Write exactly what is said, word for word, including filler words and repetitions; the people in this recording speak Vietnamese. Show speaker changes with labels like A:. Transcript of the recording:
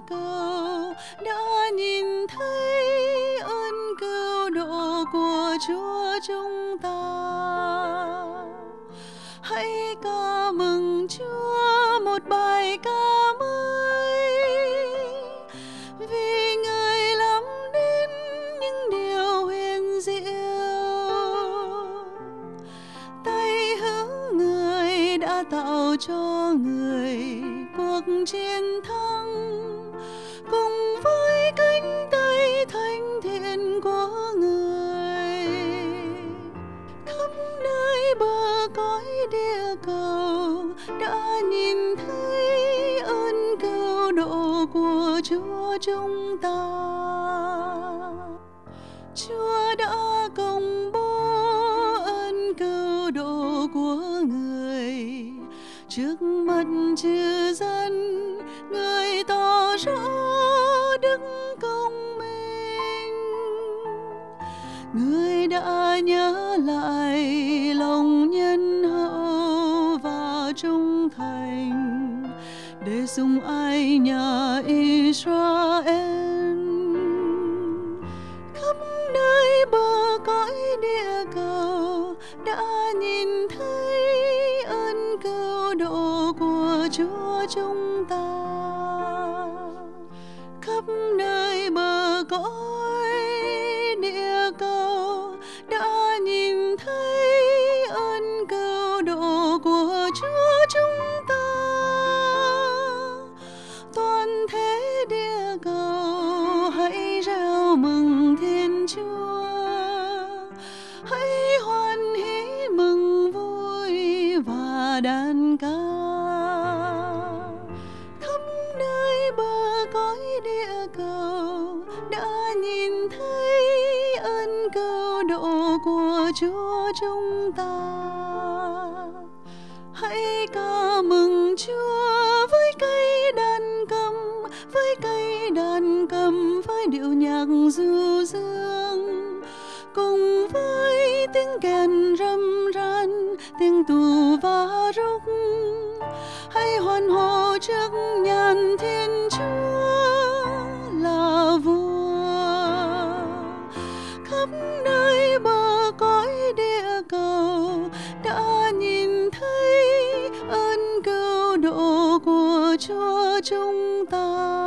A: cầu đã nhìn thấy ơn cứu độ của Chúa chúng ta. Hãy ca mừng Chúa một bài ca mới, vì Người làm nên những điều huyền diệu. Tay hữu Người đã tạo cho Người cuộc chiến thắng, cùng với cánh tay thánh thiện của Người. Khắp nơi bờ cõi địa cầu đã nhìn thấy ơn cứu độ của Chúa chúng ta. Chúa đã công bố ơn cứu độ của Người trước mắt chư dân. Người tỏ rõ đức công minh. Người đã nhớ lại lòng nhân hậu và trung thành để sủng ái nhà Israel. Khắp nơi bờ cõi địa cầu đã nhìn thấy ơn cứu độ của Chúa chúng ta. Khắp nơi bờ cõi địa cầu đã nhìn thấy ơn cứu độ của Chúa chúng ta. Toàn thế địa cầu hãy reo mừng Thiên Chúa, hãy hoan hỉ mừng vui và đàn ca. Khắp nơi bờ cõi địa cầu đã nhìn thấy ơn cứu độ của Chúa chúng ta. Hãy ca mừng Chúa với cây đàn cầm, với cây đàn cầm, với điệu nhạc du dương, cùng với tiếng kèn râm ran, tiếng tù và rúc. Hãy hoan hô trước nhan Thiên Chúa là vua. Khắp nơi bờ cõi địa cầu đã nhìn thấy ơn cứu độ của Chúa chúng ta.